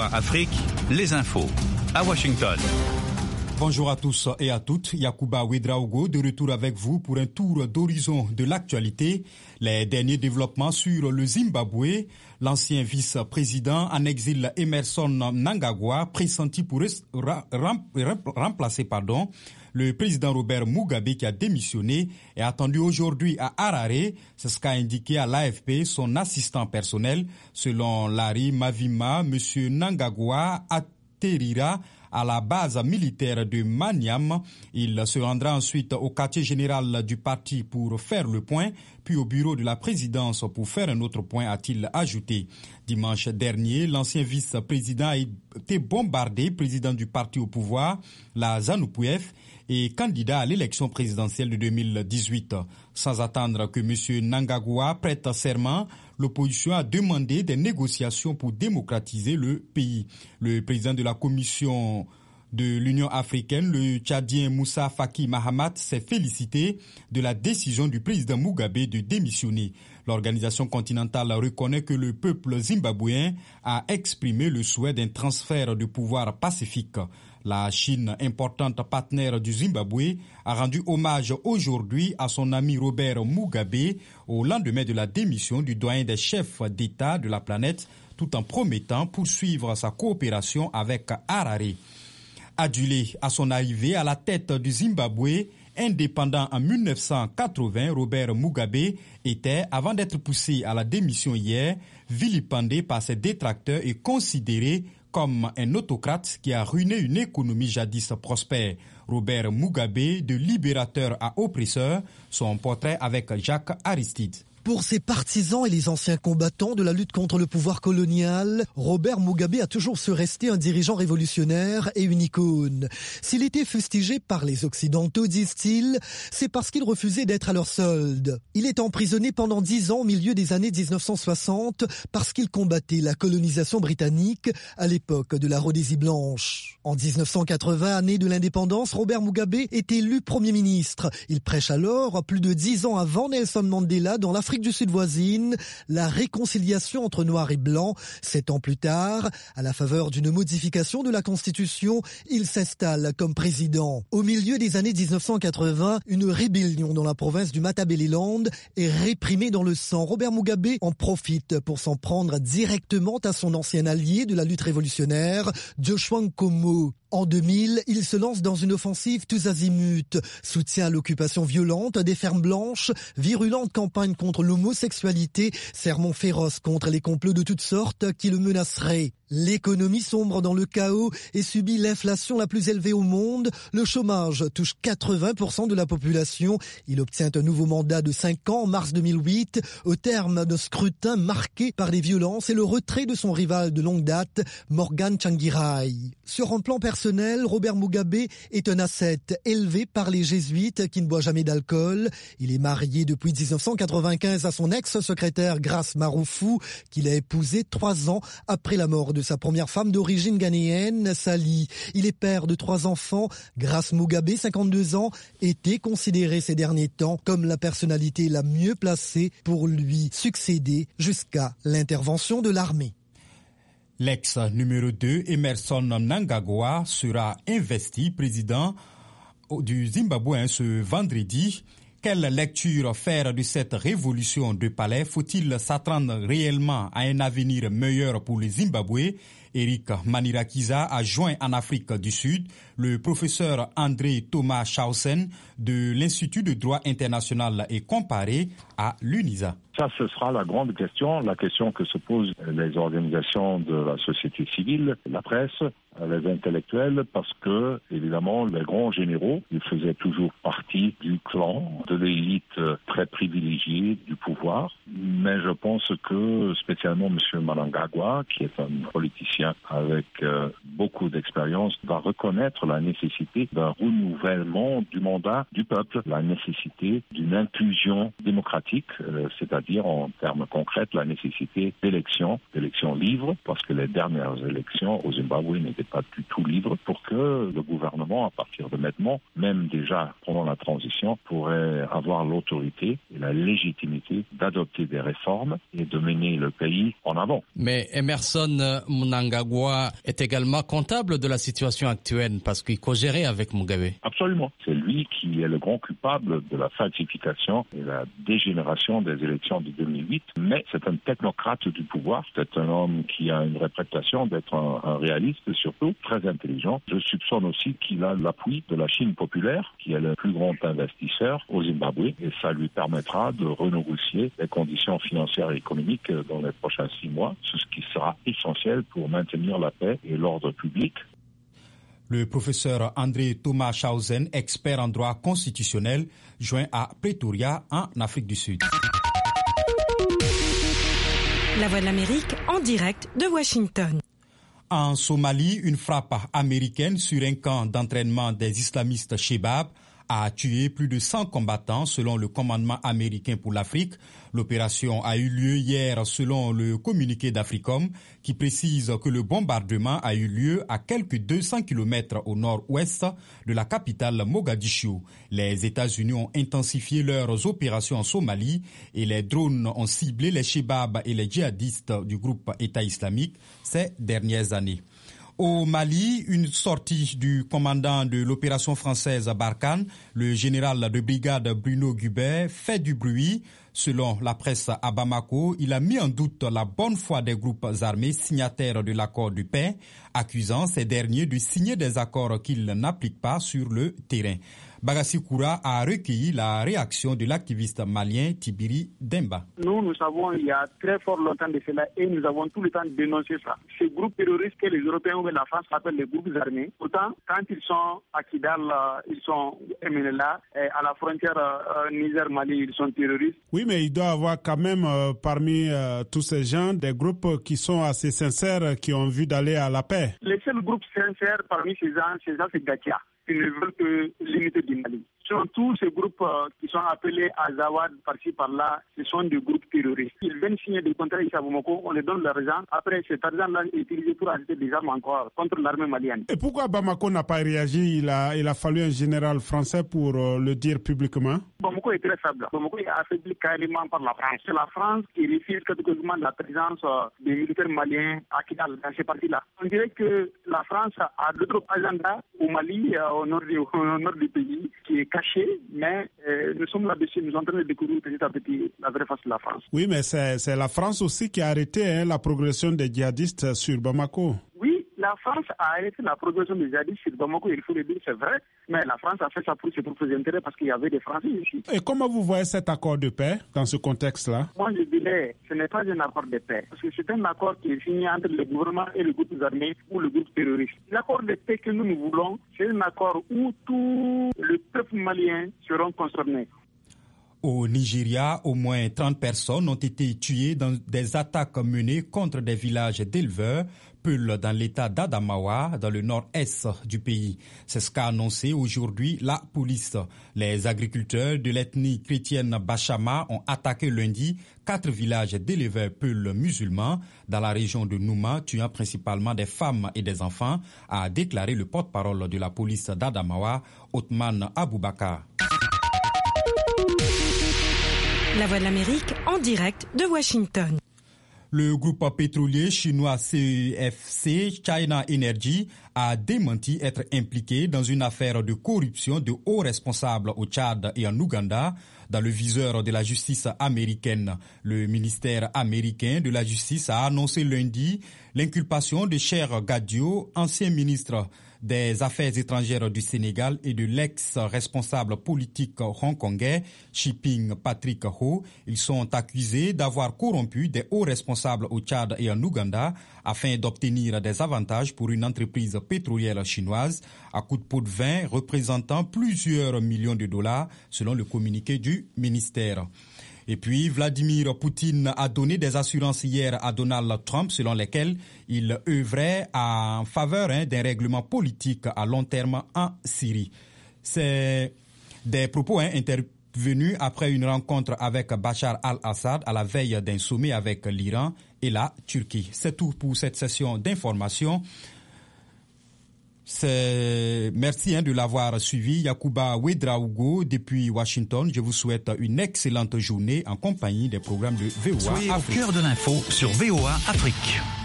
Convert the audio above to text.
VOA Afrique, les infos. À Washington. Bonjour à tous et à toutes. Yacouba Ouedraogo de retour avec vous pour un tour d'horizon de l'actualité. Les derniers développements sur le Zimbabwe. L'ancien vice-président en exil Emmerson Mnangagwa, pressenti pour remplacer le président Robert Mugabe qui a démissionné, est attendu aujourd'hui à Harare. C'est ce qu'a indiqué à l'AFP son assistant personnel. Selon Larry Mavima, M. Mnangagwa atterrira à la base militaire de Maniam. Il se rendra ensuite au quartier général du parti pour faire le point, puis au bureau de la présidence pour faire un autre point, a-t-il ajouté. Dimanche dernier, l'ancien vice-président a été bombardé, président du parti au pouvoir, la ZANU-PF, et candidat à l'élection présidentielle de 2018. Sans attendre que M. Mnangagwa prête serment, l'opposition a demandé des négociations pour démocratiser le pays. Le président de la commission de l'Union africaine, le Tchadien Moussa Faki Mahamat, s'est félicité de la décision du président Mugabe de démissionner. L'organisation continentale reconnaît que le peuple zimbabwéen a exprimé le souhait d'un transfert de pouvoir pacifique. La Chine, importante partenaire du Zimbabwe, a rendu hommage aujourd'hui à son ami Robert Mugabe au lendemain de la démission du doyen des chefs d'État de la planète, tout en promettant poursuivre sa coopération avec Harare. Adulé à son arrivée à la tête du Zimbabwe, indépendant en 1980, Robert Mugabe était, avant d'être poussé à la démission hier, vilipendé par ses détracteurs et considéré comme un autocrate qui a ruiné une économie jadis prospère. Robert Mugabe, de libérateur à oppresseur, son portrait avec Jacques Aristide. Pour ses partisans et les anciens combattants de la lutte contre le pouvoir colonial, Robert Mugabe a toujours su rester un dirigeant révolutionnaire et une icône. S'il était fustigé par les Occidentaux, disent-ils, c'est parce qu'il refusait d'être à leur solde. Il est emprisonné pendant 10 ans au milieu des années 1960 parce qu'il combattait la colonisation britannique à l'époque de la Rhodésie blanche. En 1980, année de l'indépendance, Robert Mugabe est élu Premier ministre. Il prêche alors, plus de 10 ans avant Nelson Mandela, dans l'Afrique du Sud voisine, la réconciliation entre noirs et blancs. 7 ans plus tard, à la faveur d'une modification de la Constitution, il s'installe comme président. Au milieu des années 1980, une rébellion dans la province du Matabeleland est réprimée dans le sang. Robert Mugabe en profite pour s'en prendre directement à son ancien allié de la lutte révolutionnaire, Joshua Nkomo. En 2000, il se lance dans une offensive tous azimuts, soutient l'occupation violente des fermes blanches, virulente campagne contre l'homosexualité, sermon féroce contre les complots de toutes sortes qui le menaceraient. L'économie sombre dans le chaos et subit l'inflation la plus élevée au monde. Le chômage touche 80% de la population. Il obtient un nouveau mandat de 5 ans en mars 2008, au terme d'un scrutin marqué par les violences et le retrait de son rival de longue date, Morgan Tsvangirai. Sur un plan personnel, Robert Mugabe est un ascète élevé par les jésuites qui ne boit jamais d'alcool. Il est marié depuis 1995 à son ex-secrétaire Grace Marufu, qu'il a épousée 3 ans après la mort de sa première femme d'origine ghanéenne, Sally. Il est père de 3 enfants. Grace Mugabe, 52 ans, était considéré ces derniers temps comme la personnalité la mieux placée pour lui succéder jusqu'à l'intervention de l'armée. L'ex numéro 2, Emmerson Mnangagwa, sera investi président du Zimbabwe ce vendredi. Quelle lecture faire de cette révolution de palais? Faut-il s'attendre réellement à un avenir meilleur pour le Zimbabwe? Eric Manirakiza a joint en Afrique du Sud le professeur André Thomas Chausen de l'Institut de droit international et comparé à l'UNISA. Ça, ce sera la grande question, la question que se posent les organisations de la société civile, la presse, les intellectuels, parce que, évidemment, les grands généraux, ils faisaient toujours partie du clan, de l'élite très privilégiée du pouvoir. Mais je pense que, spécialement M. Mnangagwa, qui est un politicien avec beaucoup d'expérience, va reconnaître la nécessité d'un renouvellement du mandat du peuple, la nécessité d'une inclusion démocratique, c'est-à-dire en termes concrets la nécessité d'élections libres, parce que les dernières élections au Zimbabwe n'étaient pas du tout libres, pour que le gouvernement, à partir de maintenant, même déjà pendant la transition, pourrait avoir l'autorité et la légitimité d'adopter des réformes et de mener le pays en avant. Mais Emmerson Mnangagwa Mnangagwa est également comptable de la situation actuelle parce qu'il co-gérait avec Mugabe. Absolument. C'est lui qui est le grand coupable de la falsification et la dégénération des élections de 2008. Mais c'est un technocrate du pouvoir. C'est un homme qui a une réputation d'être un réaliste, surtout très intelligent. Je soupçonne aussi qu'il a l'appui de la Chine populaire, qui est le plus grand investisseur au Zimbabwe. Et ça lui permettra de renégocier les conditions financières et économiques dans les prochains 6 mois, ce qui sera essentiel pour maintenir la paix et l'ordre public. Le professeur André Thomas Schausen, expert en droit constitutionnel, joint à Pretoria, en Afrique du Sud. La Voix de l'Amérique en direct de Washington. En Somalie, une frappe américaine sur un camp d'entraînement des islamistes Shebab a tué plus de 100 combattants selon le commandement américain pour l'Afrique. L'opération a eu lieu hier selon le communiqué d'Africom qui précise que le bombardement a eu lieu à quelques 200 km au nord-ouest de la capitale Mogadiscio. Les États-Unis ont intensifié leurs opérations en Somalie et les drones ont ciblé les Shebab et les djihadistes du groupe État islamique ces dernières années. Au Mali, une sortie du commandant de l'opération française Barkhane, le général de brigade Bruno Gubert, fait du bruit. Selon la presse à Bamako, il a mis en doute la bonne foi des groupes armés signataires de l'accord de paix, accusant ces derniers de signer des accords qu'ils n'appliquent pas sur le terrain. Bagassi Koura a recueilli la réaction de l'activiste malien Tibiri Demba. Nous savons il y a très fort longtemps de cela et nous avons tout le temps dénoncé ça. Ces groupes terroristes que les Européens ou la France appellent les groupes armés, pourtant quand ils sont à Kidal, ils sont MNLA, et à la frontière Niger-Mali, ils sont terroristes. Oui, mais il doit y avoir quand même parmi tous ces gens des groupes qui sont assez sincères, qui ont envie d'aller à la paix. Les seuls groupes sincères parmi ces gens c'est Gatia. Ils ne veulent que l'unité du Mali. Tous ces groupes qui sont appelés à Zawad par-ci par-là, ce sont des groupes terroristes. Ils viennent signer des contrats ici à Bamako, on les donne l'argent. Après, cet argent-là est utilisé pour acheter des armes encore contre l'armée malienne. Et pourquoi Bamako n'a pas réagi? Il a fallu un général français pour le dire publiquement. Bamako est très faible. Bamako est affaibli carrément par la France. C'est la France qui refuse catégoriquement la présence des militaires maliens à Kidal, dans ces parties-là. On dirait que la France a d'autres agendas au Mali, au nord du pays, qui est caché, mais nous sommes là-dessus, nous sommes en train de découvrir petit à petit la vraie face de la France. Oui, mais c'est la France aussi qui a arrêté la progression des djihadistes sur Bamako. Oui, la France a arrêté la progression des djihadistes sur Bamako, il faut le dire, c'est vrai, mais la France a fait ça pour ses propres intérêts parce qu'il y avait des Français ici. Et comment vous voyez cet accord de paix dans ce contexte-là? Moi, je dirais, ce n'est pas un accord de paix, parce que c'est un accord qui est signé entre le gouvernement et le groupe armé ou le groupe terroriste. L'accord de paix que nous voulons, c'est un accord où tout le peuple malien seront concernés. Au Nigeria, au moins 30 personnes ont été tuées dans des attaques menées contre des villages d'éleveurs, Peul dans l'état d'Adamawa, dans le nord-est du pays. C'est ce qu'a annoncé aujourd'hui la police. Les agriculteurs de l'ethnie chrétienne Bachama ont attaqué lundi 4 villages d'éleveurs Peul musulmans dans la région de Nouma, tuant principalement des femmes et des enfants, a déclaré le porte-parole de la police d'Adamawa, Othman Aboubakar. La Voix de l'Amérique en direct de Washington. Le groupe pétrolier chinois CEFC, China Energy, a démenti être impliqué dans une affaire de corruption de hauts responsables au Tchad et en Ouganda, dans le viseur de la justice américaine. Le ministère américain de la Justice a annoncé lundi l'inculpation de Cher Gadio, ancien ministre des Affaires étrangères du Sénégal, et de l'ex-responsable politique hongkongais Shiping Patrick Ho. Ils sont accusés d'avoir corrompu des hauts responsables au Tchad et en Ouganda afin d'obtenir des avantages pour une entreprise pétrolière chinoise à coup de pot de vin représentant plusieurs millions de dollars selon le communiqué du ministère. Et puis, Vladimir Poutine a donné des assurances hier à Donald Trump selon lesquelles il œuvrait en faveur d'un règlement politique à long terme en Syrie. C'est des propos intervenus après une rencontre avec Bachar al-Assad à la veille d'un sommet avec l'Iran et la Turquie. C'est tout pour cette session d'information. Merci de l'avoir suivi. Yacouba Ouedraogo depuis Washington. Je vous souhaite une excellente journée en compagnie des programmes de VOA Soyez Afrique. au cœur de l'info sur VOA Afrique.